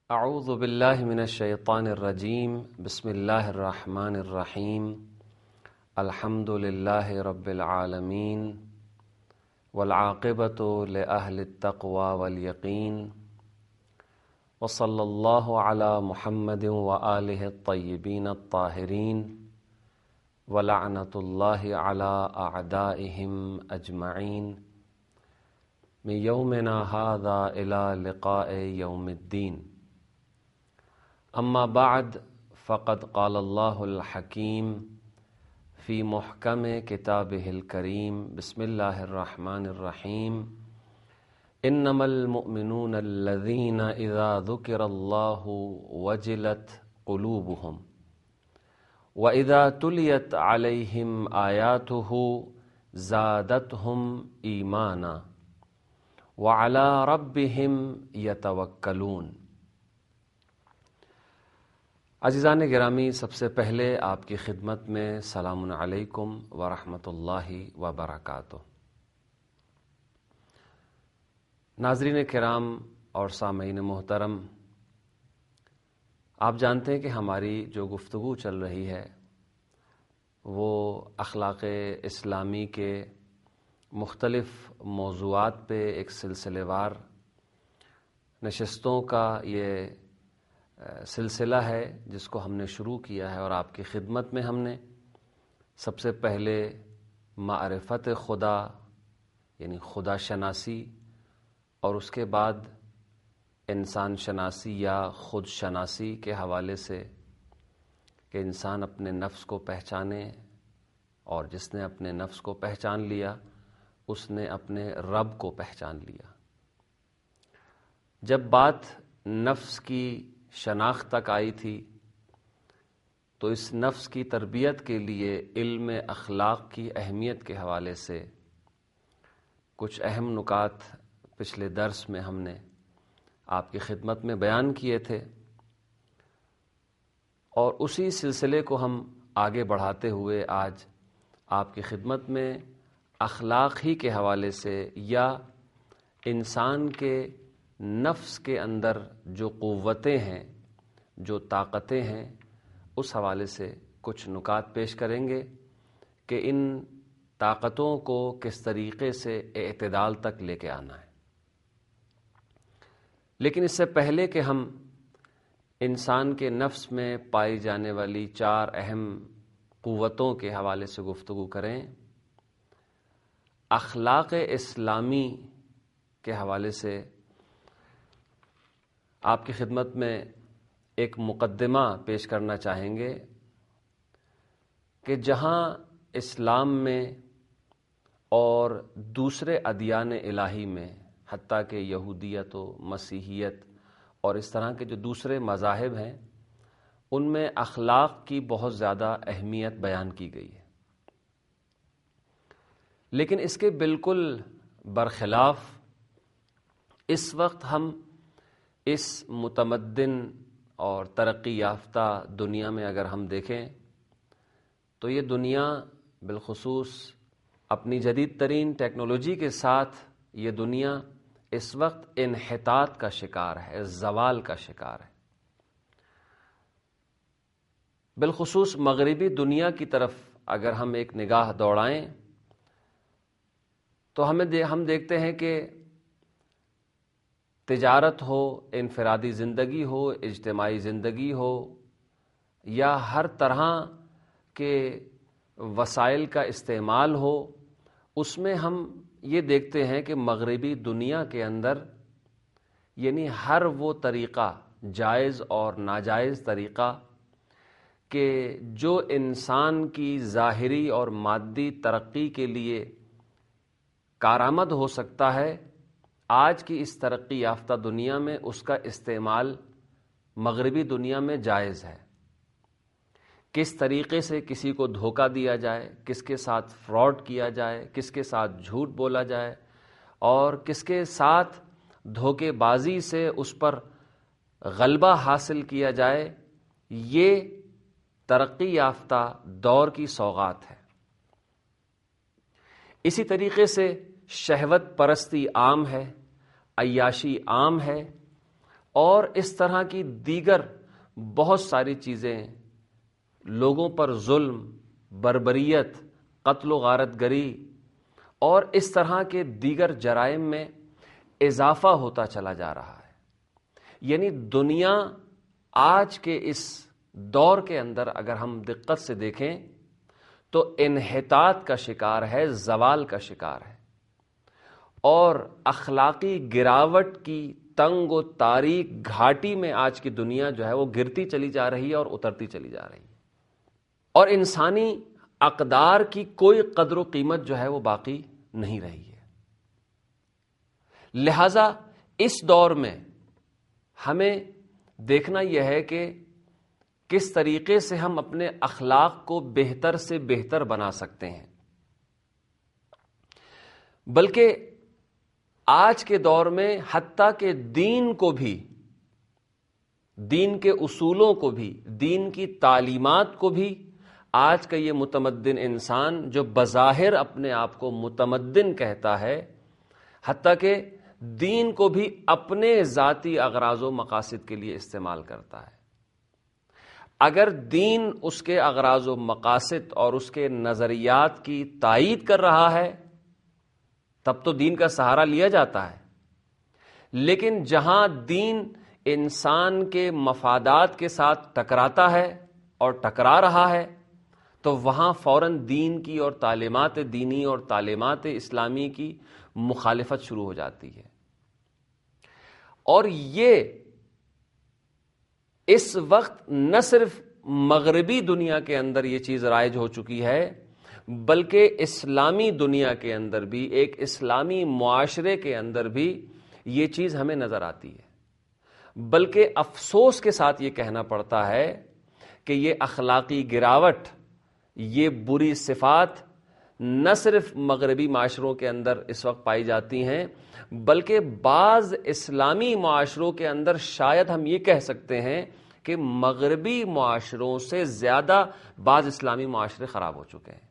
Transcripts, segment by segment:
اعوذ باللہ من الشیطان الرجیم بسم اللہ الرحمن الرحیم الحمد للہ رب العالمین والعاقبۃ لأہل التقوی والیقین وصلی اللہ علی محمد وآلہ الطیبین الطاہرین ولعنۃ اللہ علی اعدائہم اجمعین من یومنا ھذا الی لقاء یوم الدین. اما بعد فقد قال اللہ الحکیم فی محکم کتابہ الکریم بسم اللہ الرحمن الرحیم انما المؤمنون الذین اذا ذکر اللہ وجلت قلوبہم واذا تلیت علیہم آیاتہ زادتہم ایمانا وعلی ربہم یتوکلون. عزیزان گرامی، سب سے پہلے آپ کی خدمت میں سلام علیکم ورحمۃ اللہ وبرکاتہ. ناظرین کرام اور سامعین محترم، آپ جانتے ہیں کہ ہماری جو گفتگو چل رہی ہے وہ اخلاق اسلامی کے مختلف موضوعات پہ ایک سلسلے وار نشستوں کا یہ سلسلہ ہے جس کو ہم نے شروع کیا ہے، اور آپ کی خدمت میں ہم نے سب سے پہلے معرفت خدا یعنی خدا شناسی، اور اس کے بعد انسان شناسی یا خود شناسی کے حوالے سے کہ انسان اپنے نفس کو پہچانے، اور جس نے اپنے نفس کو پہچان لیا اس نے اپنے رب کو پہچان لیا. جب بات نفس کی شناخت تک آئی تھی تو اس نفس کی تربیت کے لیے علم اخلاق کی اہمیت کے حوالے سے کچھ اہم نکات پچھلے درس میں ہم نے آپ کی خدمت میں بیان کیے تھے، اور اسی سلسلے کو ہم آگے بڑھاتے ہوئے آج آپ کی خدمت میں اخلاق ہی کے حوالے سے یا انسان کے نفس کے اندر جو قوتیں ہیں، جو طاقتیں ہیں، اس حوالے سے کچھ نکات پیش کریں گے کہ ان طاقتوں کو کس طریقے سے اعتدال تک لے کے آنا ہے. لیکن اس سے پہلے کہ ہم انسان کے نفس میں پائی جانے والی 4 اہم قوتوں کے حوالے سے گفتگو کریں، اخلاق اسلامی کے حوالے سے آپ کی خدمت میں ایک مقدمہ پیش کرنا چاہیں گے کہ جہاں اسلام میں اور دوسرے ادیان الہی میں، حتیٰ کہ یہودیت و مسیحیت اور اس طرح کے جو دوسرے مذاہب ہیں، ان میں اخلاق کی بہت زیادہ اہمیت بیان کی گئی ہے. لیکن اس کے بالکل برخلاف اس وقت ہم اس متمدن اور ترقی یافتہ دنیا میں اگر ہم دیکھیں تو یہ دنیا بالخصوص اپنی جدید ترین ٹیکنالوجی کے ساتھ یہ دنیا اس وقت انحطاط کا شکار ہے، زوال کا شکار ہے. بالخصوص مغربی دنیا کی طرف اگر ہم ایک نگاہ دوڑائیں تو ہم دیکھتے ہیں کہ تجارت ہو، انفرادی زندگی ہو، اجتماعی زندگی ہو، یا ہر طرح کے وسائل کا استعمال ہو، اس میں ہم یہ دیکھتے ہیں کہ مغربی دنیا کے اندر یعنی ہر وہ طریقہ، جائز اور ناجائز طریقہ کہ جو انسان کی ظاہری اور مادی ترقی کے لیے کارآمد ہو سکتا ہے، آج کی اس ترقی یافتہ دنیا میں اس کا استعمال مغربی دنیا میں جائز ہے. کس طریقے سے کسی کو دھوکہ دیا جائے، کس کے ساتھ فراڈ کیا جائے، کس کے ساتھ جھوٹ بولا جائے، اور کس کے ساتھ دھوکے بازی سے اس پر غلبہ حاصل کیا جائے، یہ ترقی یافتہ دور کی سوغات ہے. اسی طریقے سے شہوت پرستی عام ہے، عیاشی عام ہے، اور اس طرح کی دیگر بہت ساری چیزیں، لوگوں پر ظلم، بربریت، قتل و غارت گری اور اس طرح کے دیگر جرائم میں اضافہ ہوتا چلا جا رہا ہے۔ یعنی دنیا آج کے اس دور کے اندر اگر ہم دقت سے دیکھیں تو انحطاط کا شکار ہے، زوال کا شکار ہے، اور اخلاقی گراوٹ کی تنگ و تاریک گھاٹی میں آج کی دنیا جو ہے وہ گرتی چلی جا رہی ہے اور اترتی چلی جا رہی ہے، اور انسانی اقدار کی کوئی قدر و قیمت جو ہے وہ باقی نہیں رہی ہے۔ لہذا اس دور میں ہمیں دیکھنا یہ ہے کہ کس طریقے سے ہم اپنے اخلاق کو بہتر سے بہتر بنا سکتے ہیں، بلکہ آج کے دور میں حتیٰ کہ دین کو بھی، دین کے اصولوں کو بھی، دین کی تعلیمات کو بھی آج کا یہ متمدن انسان جو بظاہر اپنے آپ کو متمدن کہتا ہے، حتیٰ کہ دین کو بھی اپنے ذاتی اغراض و مقاصد کے لیے استعمال کرتا ہے۔ اگر دین اس کے اغراض و مقاصد اور اس کے نظریات کی تائید کر رہا ہے تب تو دین کا سہارا لیا جاتا ہے، لیکن جہاں دین انسان کے مفادات کے ساتھ ٹکراتا ہے اور ٹکرا رہا ہے تو وہاں فوراً دین کی اور تعلیمات دینی اور تعلیمات اسلامی کی مخالفت شروع ہو جاتی ہے۔ اور یہ اس وقت نہ صرف مغربی دنیا کے اندر یہ چیز رائج ہو چکی ہے، بلکہ اسلامی دنیا کے اندر بھی، ایک اسلامی معاشرے کے اندر بھی یہ چیز ہمیں نظر آتی ہے۔ بلکہ افسوس کے ساتھ یہ کہنا پڑتا ہے کہ یہ اخلاقی گراوٹ، یہ بری صفات نہ صرف مغربی معاشروں کے اندر اس وقت پائی جاتی ہیں، بلکہ بعض اسلامی معاشروں کے اندر شاید ہم یہ کہہ سکتے ہیں کہ مغربی معاشروں سے زیادہ بعض اسلامی معاشرے خراب ہو چکے ہیں۔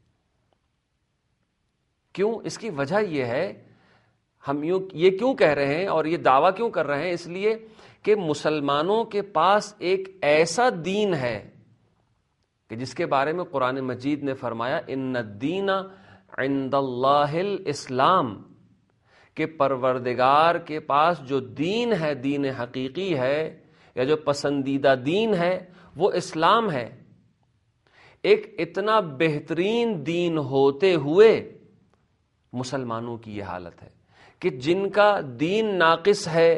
کیوں؟ اس کی وجہ یہ ہے، ہم یہ کیوں کہہ رہے ہیں اور یہ دعویٰ کیوں کر رہے ہیں؟ اس لیے کہ مسلمانوں کے پاس ایک ایسا دین ہے کہ جس کے بارے میں قرآن مجید نے فرمایا ان الدین عند اللہ الاسلام، کہ پروردگار کے پاس جو دین ہے، دین حقیقی ہے یا جو پسندیدہ دین ہے وہ اسلام ہے۔ ایک اتنا بہترین دین ہوتے ہوئے مسلمانوں کی یہ حالت ہے کہ جن کا دین ناقص ہے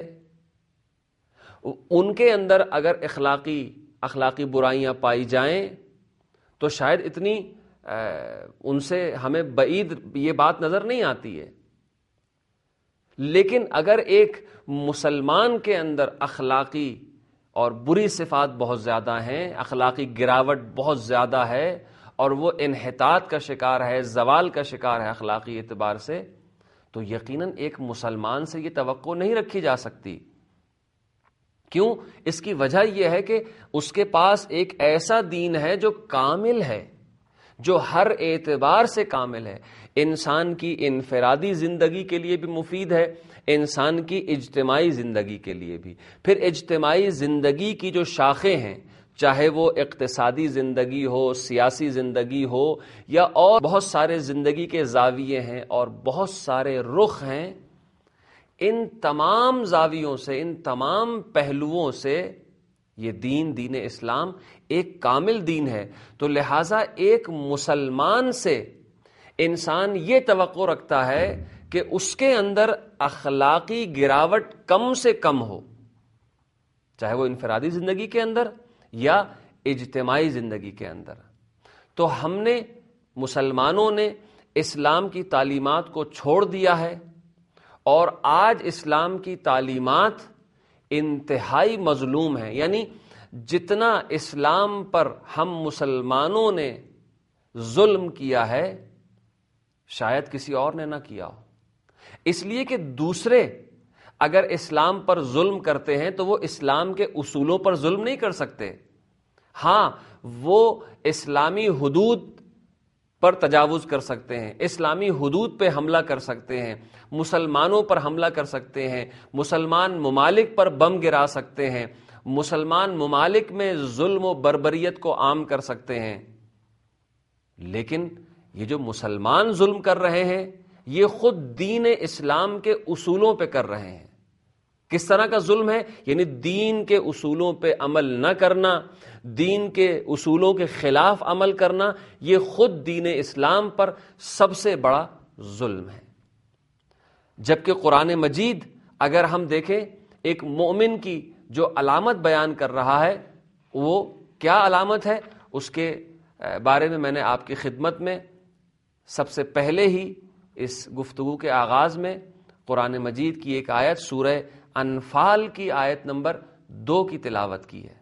ان کے اندر اگر اخلاقی برائیاں پائی جائیں تو شاید اتنی ان سے ہمیں بعید یہ بات نظر نہیں آتی ہے، لیکن اگر ایک مسلمان کے اندر اخلاقی اور بری صفات بہت زیادہ ہیں، اخلاقی گراوٹ بہت زیادہ ہے اور وہ انحطاط کا شکار ہے، زوال کا شکار ہے اخلاقی اعتبار سے، تو یقیناً ایک مسلمان سے یہ توقع نہیں رکھی جا سکتی۔ کیوں؟ اس کی وجہ یہ ہے کہ اس کے پاس ایک ایسا دین ہے جو کامل ہے، جو ہر اعتبار سے کامل ہے، انسان کی انفرادی زندگی کے لیے بھی مفید ہے، انسان کی اجتماعی زندگی کے لیے بھی۔ پھر اجتماعی زندگی کی جو شاخیں ہیں، چاہے وہ اقتصادی زندگی ہو، سیاسی زندگی ہو، یا اور بہت سارے زندگی کے زاویے ہیں اور بہت سارے رخ ہیں، ان تمام زاویوں سے، ان تمام پہلوؤں سے یہ دین اسلام ایک کامل دین ہے۔ تو لہٰذا ایک مسلمان سے انسان یہ توقع رکھتا ہے کہ اس کے اندر اخلاقی گراوٹ کم سے کم ہو، چاہے وہ انفرادی زندگی کے اندر یا اجتماعی زندگی کے اندر۔ تو ہم نے، مسلمانوں نے اسلام کی تعلیمات کو چھوڑ دیا ہے، اور آج اسلام کی تعلیمات انتہائی مظلوم ہیں۔ یعنی جتنا اسلام پر ہم مسلمانوں نے ظلم کیا ہے شاید کسی اور نے نہ کیا ہو، اس لیے کہ دوسرے اگر اسلام پر ظلم کرتے ہیں تو وہ اسلام کے اصولوں پر ظلم نہیں کر سکتے۔ ہاں، وہ اسلامی حدود پر تجاوز کر سکتے ہیں، اسلامی حدود پہ حملہ کر سکتے ہیں، مسلمانوں پر حملہ کر سکتے ہیں، مسلمان ممالک پر بم گرا سکتے ہیں، مسلمان ممالک میں ظلم و بربریت کو عام کر سکتے ہیں. لیکن یہ جو مسلمان ظلم کر رہے ہیں یہ خود دین اسلام کے اصولوں پہ کر رہے ہیں. کس طرح کا ظلم ہے؟ یعنی دین کے اصولوں پہ عمل نہ کرنا، دین کے اصولوں کے خلاف عمل کرنا، یہ خود دین اسلام پر سب سے بڑا ظلم ہے. جبکہ قرآن مجید اگر ہم دیکھیں ایک مومن کی جو علامت بیان کر رہا ہے وہ کیا علامت ہے، اس کے بارے میں نے آپ کی خدمت میں سب سے پہلے ہی اس گفتگو کے آغاز میں قرآن مجید کی ایک آیت سورہ انفال کی آیت نمبر 2 کی تلاوت کی ہے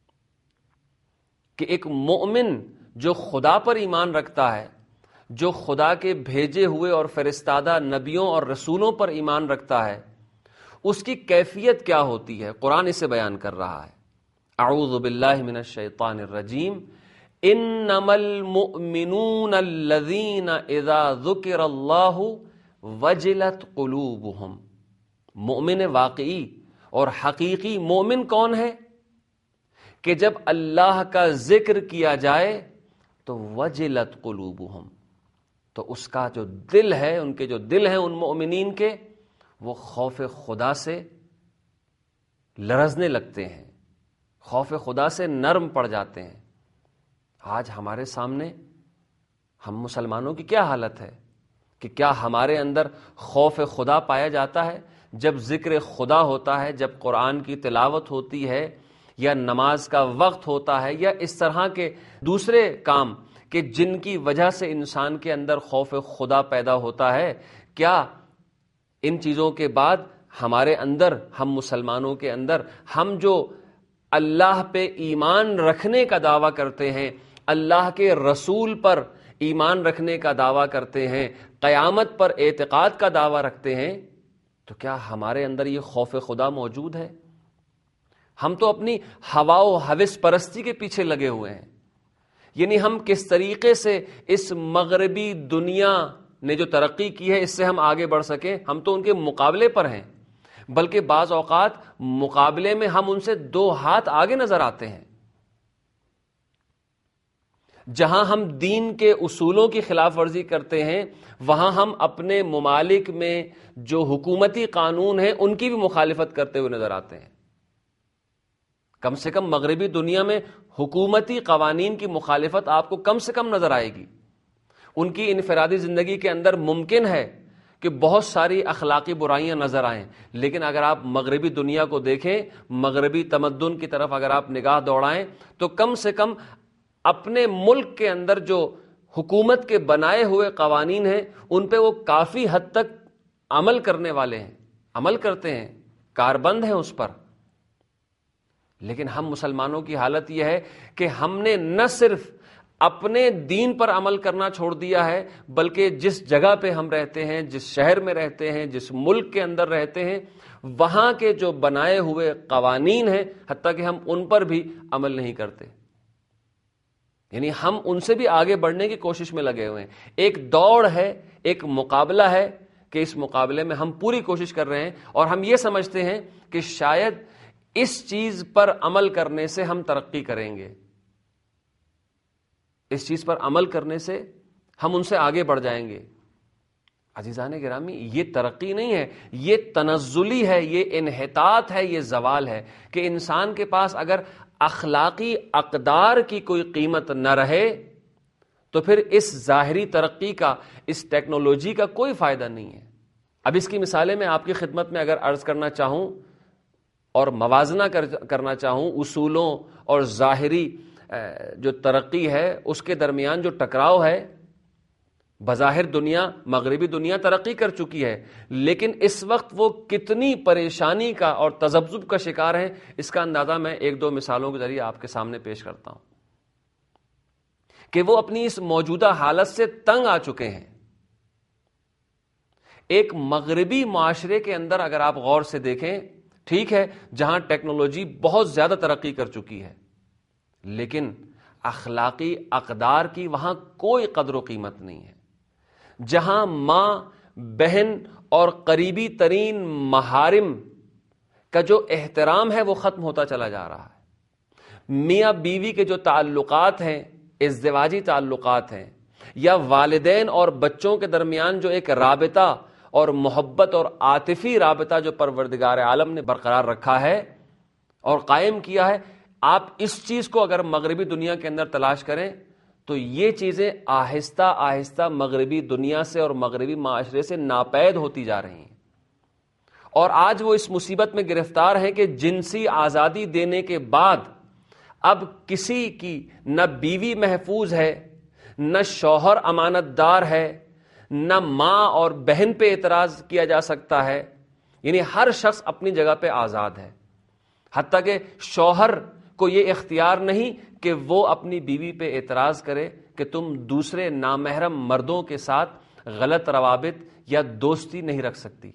کہ ایک مومن جو خدا پر ایمان رکھتا ہے، جو خدا کے بھیجے ہوئے اور فرستادہ نبیوں اور رسولوں پر ایمان رکھتا ہے، اس کی کیفیت کیا ہوتی ہے. قرآن اسے بیان کر رہا ہے. اعوذ باللہ من الشیطان الرجیم انما المؤمنون الذین اذا ذکر اللہ وجلت قلوبہم. مومن واقعی اور حقیقی مومن کون ہے؟ کہ جب اللہ کا ذکر کیا جائے تو وجلت قلوبہم، تو اس کا جو دل ہے، ان کے جو دل ہیں ان مومنین کے، وہ خوف خدا سے لرزنے لگتے ہیں، خوف خدا سے نرم پڑ جاتے ہیں. آج ہمارے سامنے ہم مسلمانوں کی کیا حالت ہے کہ کیا ہمارے اندر خوف خدا پایا جاتا ہے؟ جب ذکر خدا ہوتا ہے، جب قرآن کی تلاوت ہوتی ہے، یا نماز کا وقت ہوتا ہے، یا اس طرح کے دوسرے کام کہ جن کی وجہ سے انسان کے اندر خوف خدا پیدا ہوتا ہے، کیا ان چیزوں کے بعد ہمارے اندر، ہم مسلمانوں کے اندر، ہم جو اللہ پہ ایمان رکھنے کا دعویٰ کرتے ہیں، اللہ کے رسول پر ایمان رکھنے کا دعویٰ کرتے ہیں، قیامت پر اعتقاد کا دعویٰ رکھتے ہیں، تو کیا ہمارے اندر یہ خوف خدا موجود ہے؟ ہم تو اپنی ہوا و ہوس پرستی کے پیچھے لگے ہوئے ہیں. یعنی ہم کس طریقے سے اس مغربی دنیا نے جو ترقی کی ہے اس سے ہم آگے بڑھ سکیں، ہم تو ان کے مقابلے پر ہیں، بلکہ بعض اوقات مقابلے میں ہم ان سے 2 ہاتھ آگے نظر آتے ہیں. جہاں ہم دین کے اصولوں کی خلاف ورزی کرتے ہیں وہاں ہم اپنے ممالک میں جو حکومتی قانون ہیں ان کی بھی مخالفت کرتے ہوئے نظر آتے ہیں. کم سے کم مغربی دنیا میں حکومتی قوانین کی مخالفت آپ کو کم سے کم نظر آئے گی. ان کی انفرادی زندگی کے اندر ممکن ہے کہ بہت ساری اخلاقی برائیاں نظر آئیں، لیکن اگر آپ مغربی دنیا کو دیکھیں، مغربی تمدن کی طرف اگر آپ نگاہ دوڑائیں تو کم سے کم اپنے ملک کے اندر جو حکومت کے بنائے ہوئے قوانین ہیں ان پہ وہ کافی حد تک عمل کرنے والے ہیں، عمل کرتے ہیں، کاربند ہیں اس پر. لیکن ہم مسلمانوں کی حالت یہ ہے کہ ہم نے نہ صرف اپنے دین پر عمل کرنا چھوڑ دیا ہے، بلکہ جس جگہ پہ ہم رہتے ہیں، جس شہر میں رہتے ہیں، جس ملک کے اندر رہتے ہیں، وہاں کے جو بنائے ہوئے قوانین ہیں حتیٰ کہ ہم ان پر بھی عمل نہیں کرتے. یعنی ہم ان سے بھی آگے بڑھنے کی کوشش میں لگے ہوئے ہیں. ایک دوڑ ہے، ایک مقابلہ ہے کہ اس مقابلے میں ہم پوری کوشش کر رہے ہیں اور ہم یہ سمجھتے ہیں کہ شاید اس چیز پر عمل کرنے سے ہم ترقی کریں گے، اس چیز پر عمل کرنے سے ہم ان سے آگے بڑھ جائیں گے. عزیزان گرامی، یہ ترقی نہیں ہے، یہ تنزلی ہے، یہ انحطاط ہے، یہ زوال ہے کہ انسان کے پاس اگر اخلاقی اقدار کی کوئی قیمت نہ رہے تو پھر اس ظاہری ترقی کا، اس ٹیکنالوجی کا کوئی فائدہ نہیں ہے. اب اس کی مثالیں میں آپ کی خدمت میں اگر عرض کرنا چاہوں اور موازنہ کرنا چاہوں اصولوں اور ظاہری جو ترقی ہے اس کے درمیان جو ٹکراؤ ہے، بظاہر دنیا، مغربی دنیا ترقی کر چکی ہے، لیکن اس وقت وہ کتنی پریشانی کا اور تذبذب کا شکار ہیں اس کا اندازہ میں 1-2 مثالوں کے ذریعے آپ کے سامنے پیش کرتا ہوں کہ وہ اپنی اس موجودہ حالت سے تنگ آ چکے ہیں. ایک مغربی معاشرے کے اندر اگر آپ غور سے دیکھیں، ٹھیک ہے جہاں ٹیکنالوجی بہت زیادہ ترقی کر چکی ہے، لیکن اخلاقی اقدار کی وہاں کوئی قدر و قیمت نہیں ہے. جہاں ماں، بہن اور قریبی ترین محارم کا جو احترام ہے وہ ختم ہوتا چلا جا رہا ہے. میاں بیوی کے جو تعلقات ہیں، ازدواجی تعلقات ہیں، یا والدین اور بچوں کے درمیان جو ایک رابطہ اور محبت اور عاطفی رابطہ جو پروردگار عالم نے برقرار رکھا ہے اور قائم کیا ہے، آپ اس چیز کو اگر مغربی دنیا کے اندر تلاش کریں تو یہ چیزیں آہستہ آہستہ مغربی دنیا سے اور مغربی معاشرے سے ناپید ہوتی جا رہی ہیں. اور آج وہ اس مصیبت میں گرفتار ہیں کہ جنسی آزادی دینے کے بعد اب کسی کی نہ بیوی محفوظ ہے، نہ شوہر امانت دار ہے، نہ ماں اور بہن پہ اعتراض کیا جا سکتا ہے. یعنی ہر شخص اپنی جگہ پہ آزاد ہے، حتیٰ کہ شوہر کو یہ اختیار نہیں کہ وہ اپنی بیوی پہ اعتراض کرے کہ تم دوسرے نامحرم مردوں کے ساتھ غلط روابط یا دوستی نہیں رکھ سکتی.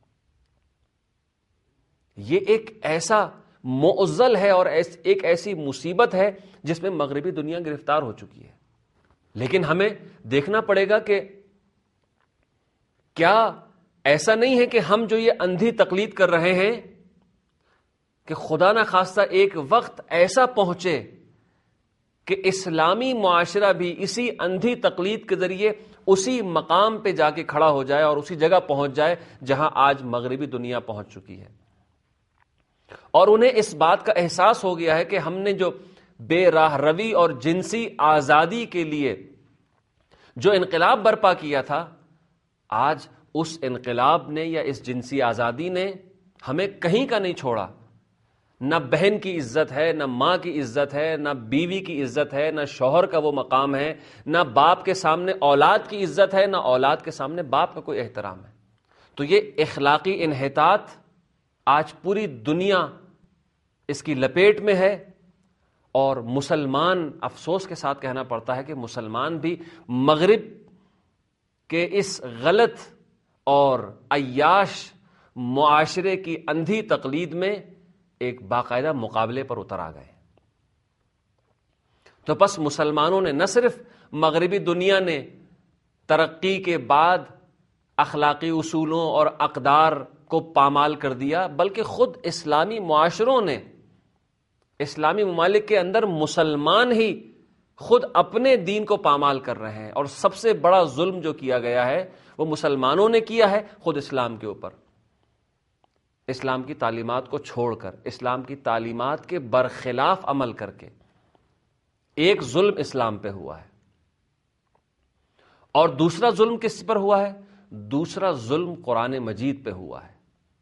یہ ایک ایسا معضل ہے اور ایک ایسی مصیبت ہے جس میں مغربی دنیا گرفتار ہو چکی ہے. لیکن ہمیں دیکھنا پڑے گا کہ کیا ایسا نہیں ہے کہ ہم جو یہ اندھی تقلید کر رہے ہیں کہ خدا نہ خواستہ ایک وقت ایسا پہنچے کہ اسلامی معاشرہ بھی اسی اندھی تقلید کے ذریعے اسی مقام پہ جا کے کھڑا ہو جائے اور اسی جگہ پہنچ جائے جہاں آج مغربی دنیا پہنچ چکی ہے. اور انہیں اس بات کا احساس ہو گیا ہے کہ ہم نے جو بے راہ روی اور جنسی آزادی کے لیے جو انقلاب برپا کیا تھا، آج اس انقلاب نے یا اس جنسی آزادی نے ہمیں کہیں کا نہیں چھوڑا. نہ بہن کی عزت ہے، نہ ماں کی عزت ہے، نہ بیوی کی عزت ہے، نہ شوہر کا وہ مقام ہے، نہ باپ کے سامنے اولاد کی عزت ہے، نہ اولاد کے سامنے باپ کا کوئی احترام ہے. تو یہ اخلاقی انحطاط آج پوری دنیا اس کی لپیٹ میں ہے. اور مسلمان، افسوس کے ساتھ کہنا پڑتا ہے کہ مسلمان بھی مغرب کہ اس غلط اور عیاش معاشرے کی اندھی تقلید میں ایک باقاعدہ مقابلے پر اتر آ گئے. تو بس مسلمانوں نے نہ صرف مغربی دنیا نے ترقی کے بعد اخلاقی اصولوں اور اقدار کو پامال کر دیا، بلکہ خود اسلامی معاشروں نے، اسلامی ممالک کے اندر مسلمان ہی خود اپنے دین کو پامال کر رہے ہیں. اور سب سے بڑا ظلم جو کیا گیا ہے وہ مسلمانوں نے کیا ہے خود اسلام کے اوپر. اسلام کی تعلیمات کو چھوڑ کر، اسلام کی تعلیمات کے برخلاف عمل کر کے ایک ظلم اسلام پہ ہوا ہے. اور دوسرا ظلم کس پر ہوا ہے؟ دوسرا ظلم قرآن مجید پہ ہوا ہے.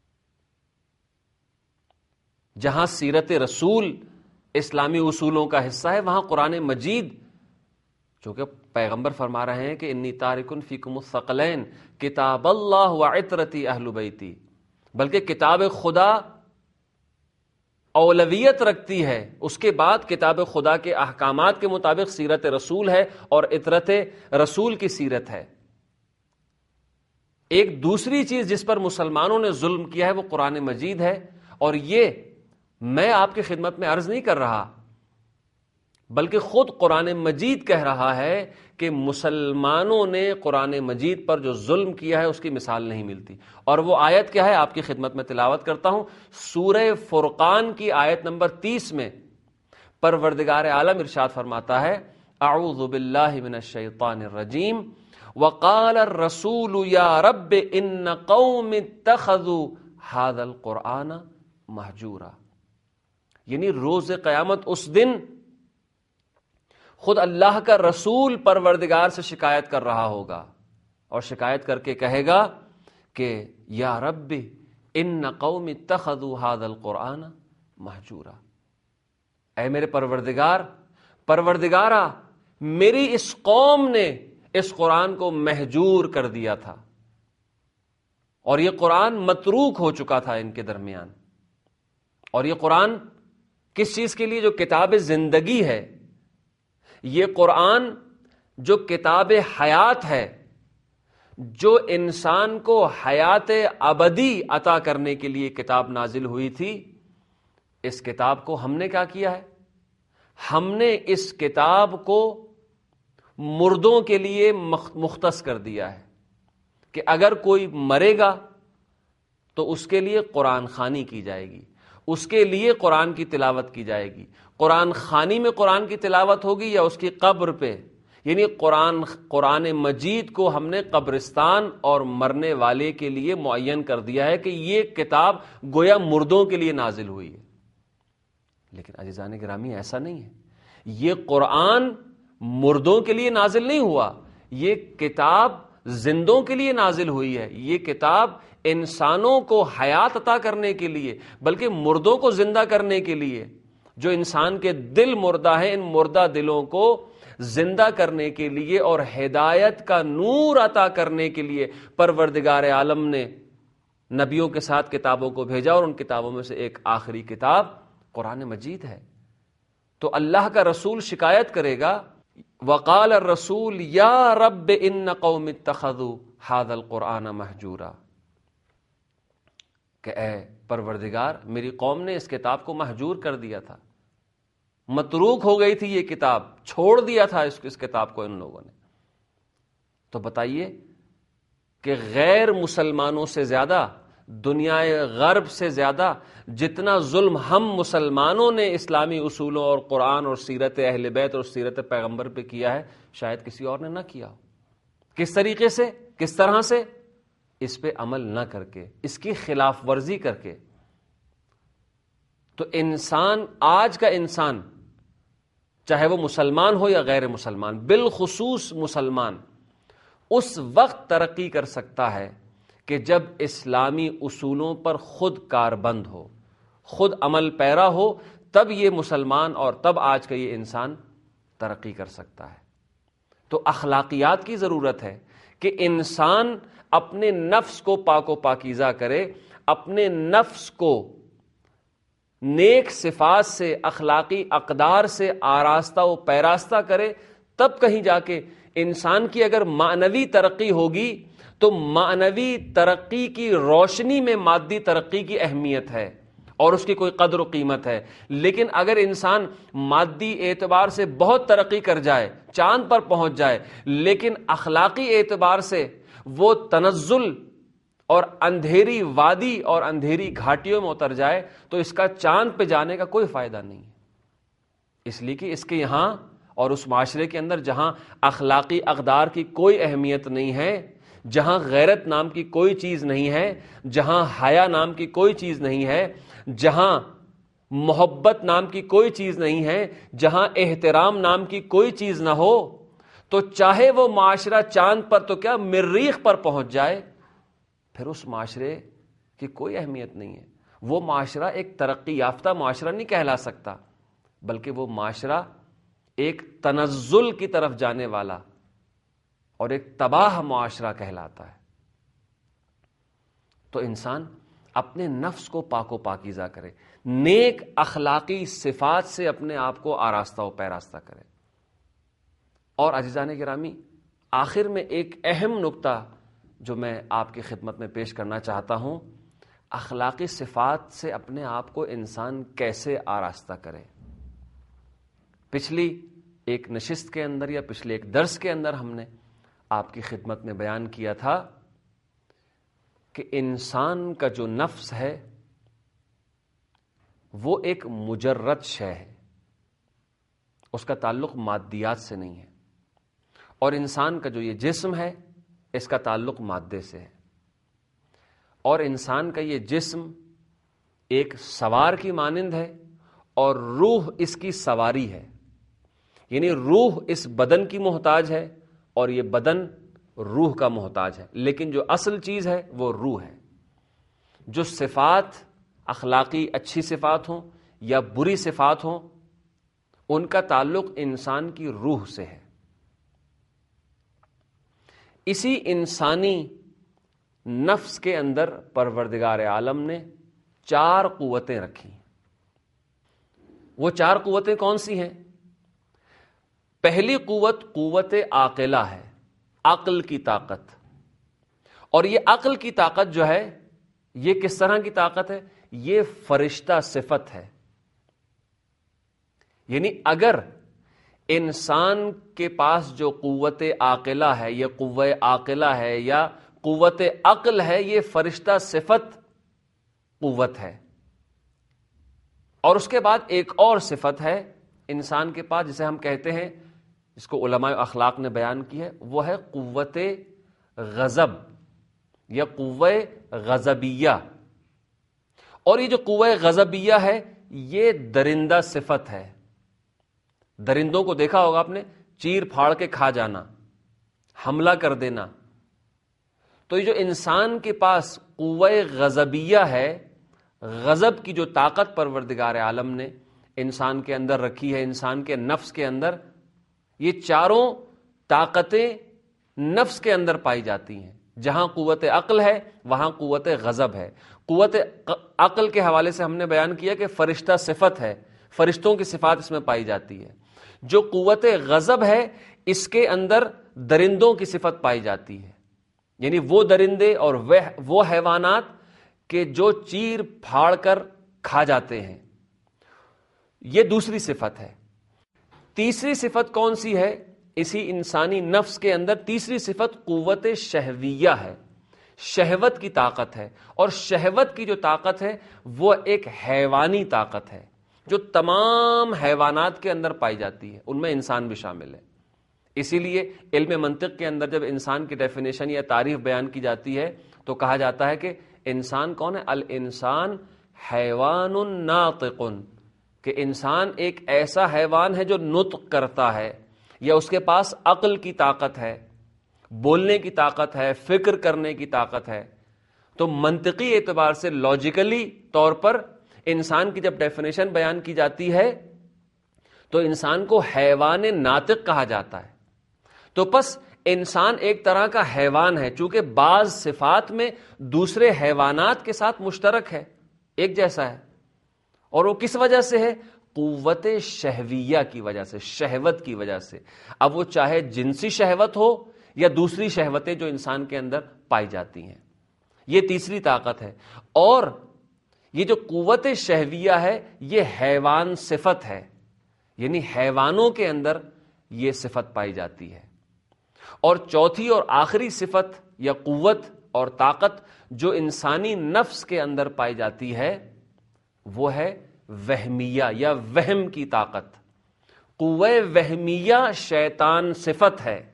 جہاں سیرت رسول اسلامی اصولوں کا حصہ ہے، وہاں قرآن مجید، چونکہ پیغمبر فرما رہے ہیں کہ انی تارکن فیکم الثقلین کتاب اللہ وعطرتی اہل بیتی، بلکہ کتاب خدا اولویت رکھتی ہے، اس کے بعد کتاب خدا کے احکامات کے مطابق سیرت رسول ہے اور عطرت رسول کی سیرت ہے. ایک دوسری چیز جس پر مسلمانوں نے ظلم کیا ہے وہ قرآن مجید ہے. اور یہ میں آپ کی خدمت میں عرض نہیں کر رہا، بلکہ خود قرآن مجید کہہ رہا ہے کہ مسلمانوں نے قرآن مجید پر جو ظلم کیا ہے اس کی مثال نہیں ملتی. اور وہ آیت کیا ہے؟ آپ کی خدمت میں تلاوت کرتا ہوں. سورہ فرقان کی آیت نمبر 30 میں پروردگار عالم ارشاد فرماتا ہے، اعوذ باللہ من الشیطان الرجیم وقال الرسول یا رب ان قوم اتخذوا هذا القرآن مہجورا. یعنی روز قیامت اس دن خود اللہ کا رسول پروردگار سے شکایت کر رہا ہوگا اور شکایت کر کے کہے گا کہ یا رب ان قوم اتخذوا هذا القرآن مہجورا. اے میرے پروردگارا میری اس قوم نے اس قرآن کو مہجور کر دیا تھا اور یہ قرآن متروک ہو چکا تھا ان کے درمیان. اور یہ قرآن کس چیز کے لیے؟ جو کتاب زندگی ہے، یہ قرآن جو کتاب حیات ہے، جو انسان کو حیات ابدی عطا کرنے کے لیے کتاب نازل ہوئی تھی. اس کتاب کو ہم نے کیا کیا ہے؟ ہم نے اس کتاب کو مردوں کے لیے مختص کر دیا ہے کہ اگر کوئی مرے گا تو اس کے لیے قرآن خوانی کی جائے گی، اس کے لیے قرآن کی تلاوت کی جائے گی۔ قرآن خوانی میں قرآن کی تلاوت ہوگی یا اس کی قبر پہ، یعنی قرآن مجید کو ہم نے قبرستان اور مرنے والے کے لیے معین کر دیا ہے کہ یہ کتاب گویا مردوں کے لیے نازل ہوئی ہے۔ لیکن عزیزان گرامی ایسا نہیں ہے، یہ قرآن مردوں کے لیے نازل نہیں ہوا، یہ کتاب زندوں کے لیے نازل ہوئی ہے، یہ کتاب انسانوں کو حیات عطا کرنے کے لیے، بلکہ مردوں کو زندہ کرنے کے لیے۔ جو انسان کے دل مردہ ہیں، ان مردہ دلوں کو زندہ کرنے کے لیے اور ہدایت کا نور عطا کرنے کے لیے پروردگار عالم نے نبیوں کے ساتھ کتابوں کو بھیجا، اور ان کتابوں میں سے ایک آخری کتاب قرآن مجید ہے۔ تو اللہ کا رسول شکایت کرے گا، وقال الرسول یا رب ان قوم اتخذوا ھذا القرآن مہجورا، کہ اے پروردگار میری قوم نے اس کتاب کو مہجور کر دیا تھا، متروک ہو گئی تھی یہ کتاب، چھوڑ دیا تھا اس کتاب کو ان لوگوں نے۔ تو بتائیے کہ غیر مسلمانوں سے زیادہ، دنیا غرب سے زیادہ جتنا ظلم ہم مسلمانوں نے اسلامی اصولوں اور قرآن اور سیرت اہل بیت اور سیرت پیغمبر پہ کیا ہے، شاید کسی اور نے نہ کیا ہو۔ کس طریقے سے، کس طرح سے؟ اس پہ عمل نہ کر کے، اس کی خلاف ورزی کر کے۔ تو انسان، آج کا انسان، چاہے وہ مسلمان ہو یا غیر مسلمان، بالخصوص مسلمان، اس وقت ترقی کر سکتا ہے کہ جب اسلامی اصولوں پر خود کاربند ہو، خود عمل پیرا ہو، تب یہ مسلمان اور تب آج کا یہ انسان ترقی کر سکتا ہے۔ تو اخلاقیات کی ضرورت ہے کہ انسان اپنے نفس کو پاک و پاکیزہ کرے، اپنے نفس کو نیک صفات سے، اخلاقی اقدار سے آراستہ و پیراستہ کرے، تب کہیں جا کے انسان کی اگر معنوی ترقی ہوگی تو معنوی ترقی کی روشنی میں مادی ترقی کی اہمیت ہے اور اس کی کوئی قدر و قیمت ہے۔ لیکن اگر انسان مادی اعتبار سے بہت ترقی کر جائے، چاند پر پہنچ جائے، لیکن اخلاقی اعتبار سے وہ تنزل اور اندھیری وادی اور اندھیری گھاٹیوں میں اتر جائے، تو اس کا چاند پہ جانے کا کوئی فائدہ نہیں ہے۔ اس لیے کہ اس کے یہاں اور اس معاشرے کے اندر جہاں اخلاقی اقدار کی کوئی اہمیت نہیں ہے، جہاں غیرت نام کی کوئی چیز نہیں ہے، جہاں حیا نام کی کوئی چیز نہیں ہے، جہاں محبت نام کی کوئی چیز نہیں ہے، جہاں احترام نام کی کوئی چیز نہ ہو، تو چاہے وہ معاشرہ چاند پر تو کیا مریخ پر پہنچ جائے، پھر اس معاشرے کی کوئی اہمیت نہیں ہے۔ وہ معاشرہ ایک ترقی یافتہ معاشرہ نہیں کہلا سکتا، بلکہ وہ معاشرہ ایک تنزل کی طرف جانے والا اور ایک تباہ معاشرہ کہلاتا ہے۔ تو انسان اپنے نفس کو پاک و پاکیزہ کرے، نیک اخلاقی صفات سے اپنے آپ کو آراستہ و پیراستہ کرے۔ اور عزیزان گرامی، آخر میں ایک اہم نکتہ جو میں آپ کی خدمت میں پیش کرنا چاہتا ہوں، اخلاقی صفات سے اپنے آپ کو انسان کیسے آراستہ کرے۔ پچھلی ایک نشست کے اندر یا پچھلے ایک درس کے اندر ہم نے آپ کی خدمت میں بیان کیا تھا کہ انسان کا جو نفس ہے وہ ایک مجرد شے ہے، اس کا تعلق مادیات سے نہیں ہے، اور انسان کا جو یہ جسم ہے اس کا تعلق مادے سے ہے، اور انسان کا یہ جسم ایک سوار کی مانند ہے اور روح اس کی سواری ہے، یعنی روح اس بدن کی محتاج ہے اور یہ بدن روح کا محتاج ہے، لیکن جو اصل چیز ہے وہ روح ہے۔ جو صفات اخلاقی اچھی صفات ہوں یا بری صفات ہوں، ان کا تعلق انسان کی روح سے ہے۔ اسی انسانی نفس کے اندر پروردگار عالم نے 4 قوتیں رکھی۔ وہ 4 قوتیں کون سی ہیں؟ پہلی قوت قوت عاقلہ ہے، عقل کی طاقت۔ اور یہ عقل کی طاقت جو ہے، یہ کس طرح کی طاقت ہے؟ یہ فرشتہ صفت ہے، یعنی اگر انسان کے پاس جو قوت عاقلہ ہے، یہ قوہ عاقلہ ہے یا قوت عقل ہے، یہ فرشتہ صفت قوت ہے. اور اس کے بعد ایک اور صفت ہے انسان کے پاس جسے ہم کہتے ہیں، جس کو علماء اخلاق نے بیان کی ہے، وہ ہے قوت غضب یا قوہ غضبیہ. اور یہ جو قوہ غضبیہ ہے یہ درندہ صفت ہے. درندوں کو دیکھا ہوگا آپ نے، چیر پھاڑ کے کھا جانا، حملہ کر دینا. تو یہ جو انسان کے پاس قوہ غضبیہ ہے، غضب کی جو طاقت پروردگار عالم نے انسان کے اندر رکھی ہے، انسان کے نفس کے اندر، یہ چاروں طاقتیں نفس کے اندر پائی جاتی ہیں. جہاں قوت عقل ہے وہاں قوت غضب ہے. قوت عقل کے حوالے سے ہم نے بیان کیا کہ فرشتہ صفت ہے، فرشتوں کی صفات اس میں پائی جاتی ہے. جو قوت غضب ہے اس کے اندر درندوں کی صفت پائی جاتی ہے، یعنی وہ درندے اور وہ حیوانات کہ جو چیر پھاڑ کر کھا جاتے ہیں. یہ دوسری صفت ہے. تیسری صفت کون سی ہے؟ اسی انسانی نفس کے اندر تیسری صفت قوت شہویہ ہے، شہوت کی طاقت ہے. اور شہوت کی جو طاقت ہے وہ ایک حیوانی طاقت ہے جو تمام حیوانات کے اندر پائی جاتی ہے، ان میں انسان بھی شامل ہے. اسی لیے علم منطق کے اندر جب انسان کی ڈیفینیشن یا تعریف بیان کی جاتی ہے تو کہا جاتا ہے کہ انسان کون ہے؟ الانسان حیوان ناطق، کہ انسان ایک ایسا حیوان ہے جو نطق کرتا ہے یا اس کے پاس عقل کی طاقت ہے، بولنے کی طاقت ہے، فکر کرنے کی طاقت ہے. تو منطقی اعتبار سے لاجیکلی طور پر انسان کی جب ڈیفینیشن بیان کی جاتی ہے تو انسان کو حیوان ناطق کہا جاتا ہے. تو پس انسان ایک طرح کا حیوان ہے، چونکہ بعض صفات میں دوسرے حیوانات کے ساتھ مشترک ہے، ایک جیسا ہے. اور وہ کس وجہ سے ہے؟ قوت شہویہ کی وجہ سے، شہوت کی وجہ سے. اب وہ چاہے جنسی شہوت ہو یا دوسری شہوتیں جو انسان کے اندر پائی جاتی ہیں، یہ تیسری طاقت ہے. اور یہ جو قوت شہویہ ہے یہ حیوان صفت ہے، یعنی حیوانوں کے اندر یہ صفت پائی جاتی ہے. اور چوتھی اور آخری صفت یا قوت اور طاقت جو انسانی نفس کے اندر پائی جاتی ہے وہ ہے وہمیہ یا وہم کی طاقت. قوہ وہمیہ شیطان صفت ہے،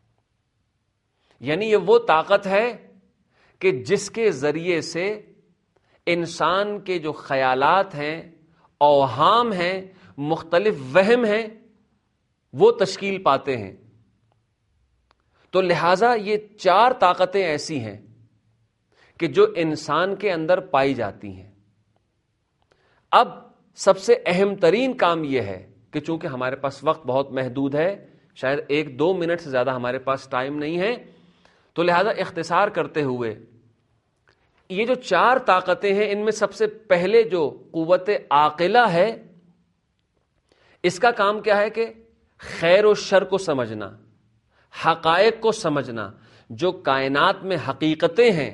یعنی یہ وہ طاقت ہے کہ جس کے ذریعے سے انسان کے جو خیالات ہیں، اوہام ہیں، مختلف وہم ہیں، وہ تشکیل پاتے ہیں. تو لہذا یہ چار طاقتیں ایسی ہیں کہ جو انسان کے اندر پائی جاتی ہیں. اب سب سے اہم ترین کام یہ ہے کہ چونکہ ہمارے پاس وقت بہت محدود ہے، شاید 1-2 منٹ سے زیادہ ہمارے پاس ٹائم نہیں ہے، تو لہذا اختصار کرتے ہوئے یہ جو چار طاقتیں ہیں ان میں سب سے پہلے جو قوت عاقلہ ہے، اس کا کام کیا ہے کہ خیر و شر کو سمجھنا، حقائق کو سمجھنا، جو کائنات میں حقیقتیں ہیں،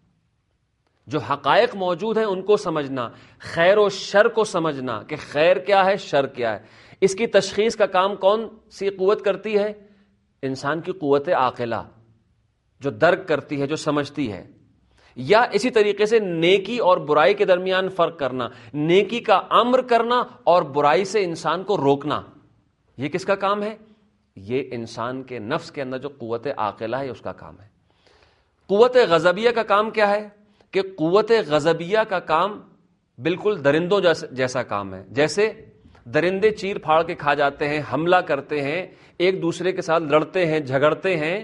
جو حقائق موجود ہیں ان کو سمجھنا، خیر و شر کو سمجھنا کہ خیر کیا ہے، شر کیا ہے. اس کی تشخیص کا کام کون سی قوت کرتی ہے؟ انسان کی قوت عاقلہ، جو درک کرتی ہے، جو سمجھتی ہے. یا اسی طریقے سے نیکی اور برائی کے درمیان فرق کرنا، نیکی کا امر کرنا اور برائی سے انسان کو روکنا، یہ کس کا کام ہے؟ یہ انسان کے نفس کے اندر جو قوت عاقلہ ہے اس کا کام ہے. قوت غضبیہ کا کام کیا ہے کہ قوت غضبیہ کا کام بالکل درندوں جیسا کام ہے. جیسے درندے چیر پھاڑ کے کھا جاتے ہیں، حملہ کرتے ہیں، ایک دوسرے کے ساتھ لڑتے ہیں، جھگڑتے ہیں.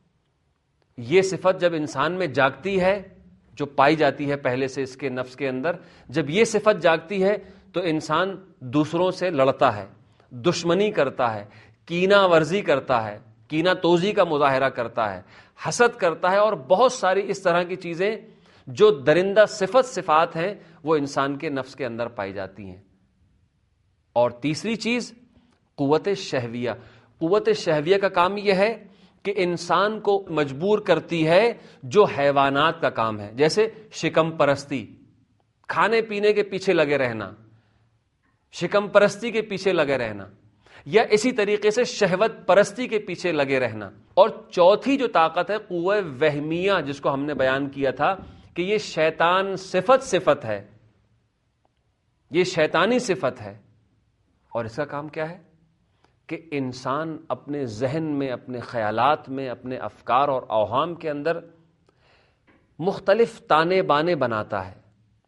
یہ صفت جب انسان میں جاگتی ہے، جو پائی جاتی ہے پہلے سے اس کے نفس کے اندر، جب یہ صفت جاگتی ہے تو انسان دوسروں سے لڑتا ہے، دشمنی کرتا ہے، کینہ ورزی کرتا ہے، کینہ توزی کا مظاہرہ کرتا ہے، حسد کرتا ہے، اور بہت ساری اس طرح کی چیزیں جو درندہ صفات ہیں وہ انسان کے نفس کے اندر پائی جاتی ہیں. اور تیسری چیز قوت شہویہ. قوت شہویہ کا کام یہ ہے کہ انسان کو مجبور کرتی ہے جو حیوانات کا کام ہے، جیسے شکم پرستی، کھانے پینے کے پیچھے لگے رہنا، شکم پرستی کے پیچھے لگے رہنا، یا اسی طریقے سے شہوت پرستی کے پیچھے لگے رہنا۔ اور چوتھی جو طاقت ہے قوہ وہمیہ، جس کو ہم نے بیان کیا تھا کہ یہ شیطان صفت ہے، یہ شیطانی صفت ہے، اور اس کا کام کیا ہے کہ انسان اپنے ذہن میں، اپنے خیالات میں، اپنے افکار اور اوہام کے اندر مختلف تانے بانے بناتا ہے،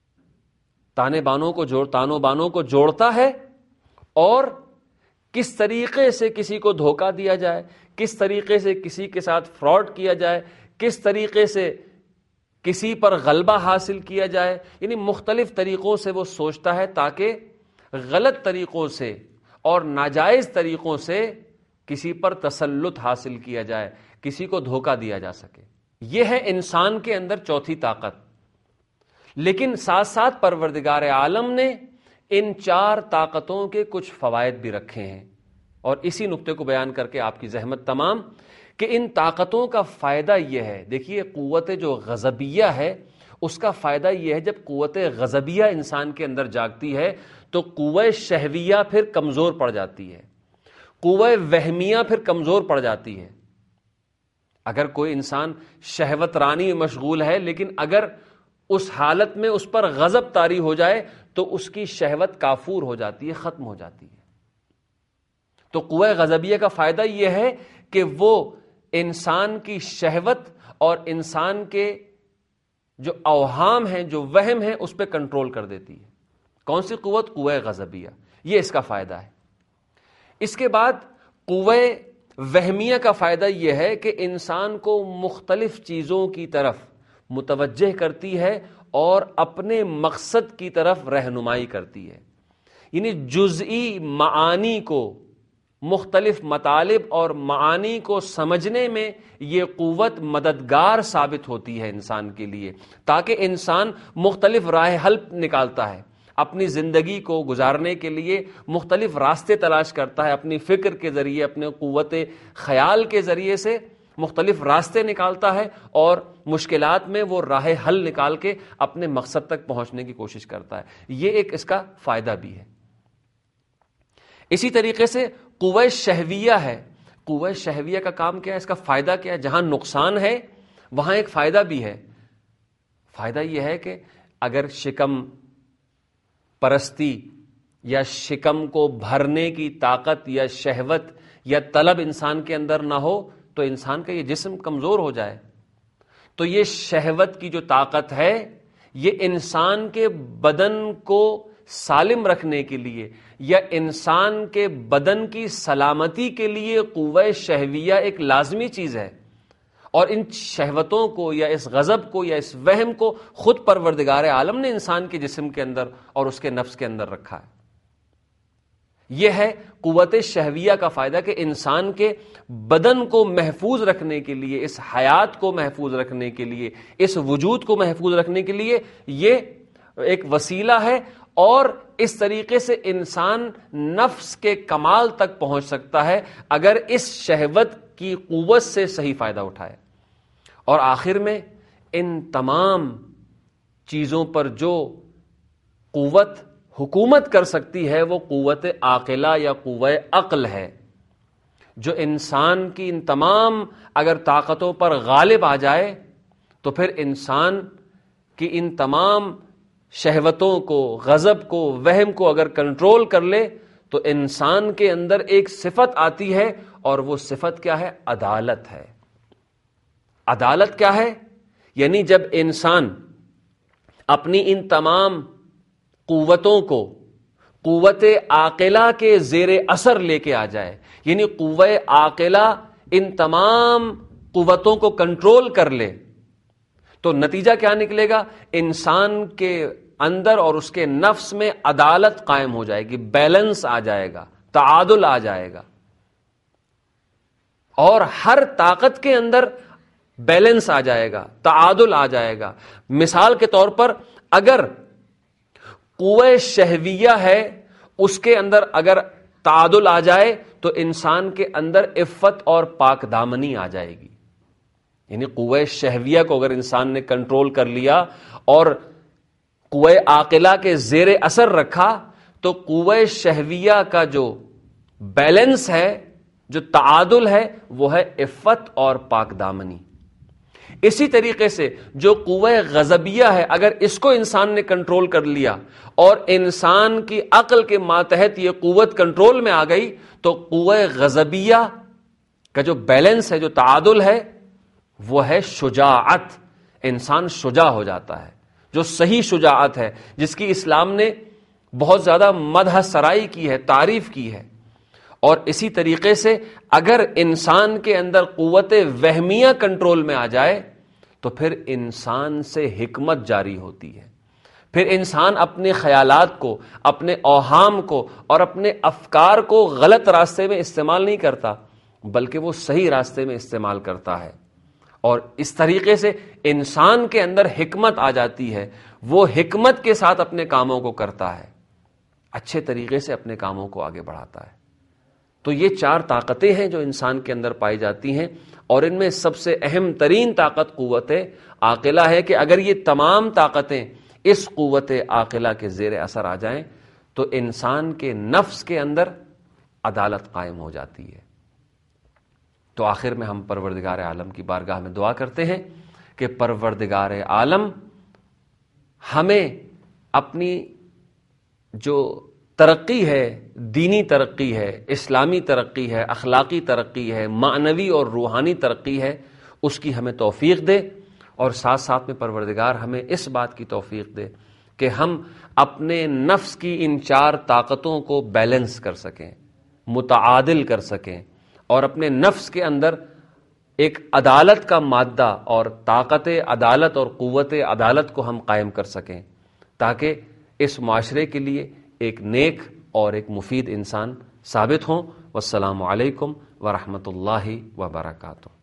تانوں بانوں کو جوڑتا ہے، اور کس طریقے سے کسی کو دھوکہ دیا جائے، کس طریقے سے کسی کے ساتھ فراڈ کیا جائے، کس طریقے سے کسی پر غلبہ حاصل کیا جائے، یعنی مختلف طریقوں سے وہ سوچتا ہے تاکہ غلط طریقوں سے اور ناجائز طریقوں سے کسی پر تسلط حاصل کیا جائے، کسی کو دھوکہ دیا جا سکے۔ یہ ہے انسان کے اندر چوتھی طاقت۔ لیکن ساتھ ساتھ پروردگار عالم نے ان 4 طاقتوں کے کچھ فوائد بھی رکھے ہیں، اور اسی نقطے کو بیان کر کے آپ کی زحمت تمام کہ ان طاقتوں کا فائدہ یہ ہے۔ دیکھیے قوت جو غضبیہ ہے اس کا فائدہ یہ ہے، جب قوت غضبیہ انسان کے اندر جاگتی ہے تو قوہ شہویہ پھر کمزور پڑ جاتی ہے، قوہ وہمیہ پھر کمزور پڑ جاتی ہے۔ اگر کوئی انسان شہوت رانی مشغول ہے، لیکن اگر اس حالت میں اس پر غضب طاری ہو جائے تو اس کی شہوت کافور ہو جاتی ہے، ختم ہو جاتی ہے۔ تو قوہ غضبیہ کا فائدہ یہ ہے کہ وہ انسان کی شہوت اور انسان کے جو اوہام ہیں، جو وہم ہیں، اس پہ کنٹرول کر دیتی ہے۔ کون سی قوت؟ قوہ غضبیہ، یہ اس کا فائدہ ہے۔ اس کے بعد قوہ وہمیہ کا فائدہ یہ ہے کہ انسان کو مختلف چیزوں کی طرف متوجہ کرتی ہے اور اپنے مقصد کی طرف رہنمائی کرتی ہے، یعنی جزئی معانی کو، مختلف مطالب اور معانی کو سمجھنے میں یہ قوت مددگار ثابت ہوتی ہے انسان کے لیے، تاکہ انسان مختلف راہ حل نکالتا ہے، اپنی زندگی کو گزارنے کے لیے مختلف راستے تلاش کرتا ہے، اپنی فکر کے ذریعے، اپنے قوت خیال کے ذریعے سے مختلف راستے نکالتا ہے، اور مشکلات میں وہ راہ حل نکال کے اپنے مقصد تک پہنچنے کی کوشش کرتا ہے۔ یہ ایک اس کا فائدہ بھی ہے۔ اسی طریقے سے قوہ شہویہ ہے۔ قوہ شہویہ کا کام کیا ہے؟ اس کا فائدہ کیا ہے؟ جہاں نقصان ہے وہاں ایک فائدہ بھی ہے۔ فائدہ یہ ہے کہ اگر شکم پرستی یا شکم کو بھرنے کی طاقت یا شہوت یا طلب انسان کے اندر نہ ہو تو انسان کا یہ جسم کمزور ہو جائے۔ تو یہ شہوت کی جو طاقت ہے یہ انسان کے بدن کو سالم رکھنے کے لیے یا انسان کے بدن کی سلامتی کے لیے قوہ شہویہ ایک لازمی چیز ہے، اور ان شہوتوں کو یا اس غضب کو یا اس وہم کو خود پروردگار عالم نے انسان کے جسم کے اندر اور اس کے نفس کے اندر رکھا ہے۔ یہ ہے قوت شہویہ کا فائدہ کہ انسان کے بدن کو محفوظ رکھنے کے لیے، اس حیات کو محفوظ رکھنے کے لیے، اس وجود کو محفوظ رکھنے کے لیے یہ ایک وسیلہ ہے، اور اس طریقے سے انسان نفس کے کمال تک پہنچ سکتا ہے اگر اس شہوت کی قوت سے صحیح فائدہ اٹھائے۔ اور آخر میں ان تمام چیزوں پر جو قوت حکومت کر سکتی ہے وہ قوت عاقلہ یا قوہ عقل ہے، جو انسان کی ان تمام اگر طاقتوں پر غالب آ جائے تو پھر انسان کی ان تمام شہوتوں کو، غضب کو، وہم کو اگر کنٹرول کر لے تو انسان کے اندر ایک صفت آتی ہے، اور وہ صفت کیا ہے؟ عدالت ہے۔ عدالت کیا ہے؟ یعنی جب انسان اپنی ان تمام قوتوں کو قوت عاقلہ کے زیر اثر لے کے آ جائے، یعنی قوہ عاقلہ ان تمام قوتوں کو کنٹرول کر لے، تو نتیجہ کیا نکلے گا؟ انسان کے اندر اور اس کے نفس میں عدالت قائم ہو جائے گی، بیلنس آ جائے گا، تعادل آ جائے گا، اور ہر طاقت کے اندر بیلنس آ جائے گا، تعادل آ جائے گا۔ مثال کے طور پر اگر قوہ شہویہ ہے اس کے اندر اگر تعادل آ جائے تو انسان کے اندر عفت اور پاک دامنی آ جائے گی، یعنی قوہ شہویہ کو اگر انسان نے کنٹرول کر لیا اور قوہ عاقلہ کے زیر اثر رکھا تو قوہ شہویہ کا جو بیلنس ہے، جو تعادل ہے، وہ ہے عفت اور پاک دامنی۔ اسی طریقے سے جو قوہ غضبیہ ہے، اگر اس کو انسان نے کنٹرول کر لیا اور انسان کی عقل کے ماتحت یہ قوت کنٹرول میں آ گئی، تو قوہ غضبیہ کا جو بیلنس ہے، جو تعادل ہے، وہ ہے شجاعت۔ انسان شجاع ہو جاتا ہے، جو صحیح شجاعت ہے، جس کی اسلام نے بہت زیادہ مدح سرائی کی ہے، تعریف کی ہے۔ اور اسی طریقے سے اگر انسان کے اندر قوت وہمیہ کنٹرول میں آ جائے تو پھر انسان سے حکمت جاری ہوتی ہے، پھر انسان اپنے خیالات کو، اپنے اوہام کو اور اپنے افکار کو غلط راستے میں استعمال نہیں کرتا، بلکہ وہ صحیح راستے میں استعمال کرتا ہے، اور اس طریقے سے انسان کے اندر حکمت آ جاتی ہے، وہ حکمت کے ساتھ اپنے کاموں کو کرتا ہے، اچھے طریقے سے اپنے کاموں کو آگے بڑھاتا ہے۔ تو یہ 4 طاقتیں ہیں جو انسان کے اندر پائی جاتی ہیں، اور ان میں سب سے اہم ترین طاقت قوت عاقلہ ہے کہ اگر یہ تمام طاقتیں اس قوت عاقلہ کے زیر اثر آ جائیں تو انسان کے نفس کے اندر عدالت قائم ہو جاتی ہے۔ تو آخر میں ہم پروردگار عالم کی بارگاہ میں دعا کرتے ہیں کہ پروردگار عالم ہمیں اپنی جو ترقی ہے، دینی ترقی ہے، اسلامی ترقی ہے، اخلاقی ترقی ہے، معنوی اور روحانی ترقی ہے، اس کی ہمیں توفیق دے، اور ساتھ ساتھ میں پروردگار ہمیں اس بات کی توفیق دے کہ ہم اپنے نفس کی ان 4 طاقتوں کو بیلنس کر سکیں، متعادل کر سکیں، اور اپنے نفس کے اندر ایک عدالت کا مادہ اور طاقت عدالت اور قوت عدالت کو ہم قائم کر سکیں، تاکہ اس معاشرے کے لیے ایک نیک اور ایک مفید انسان ثابت ہوں۔ والسلام علیکم ورحمۃ اللہ وبرکاتہ۔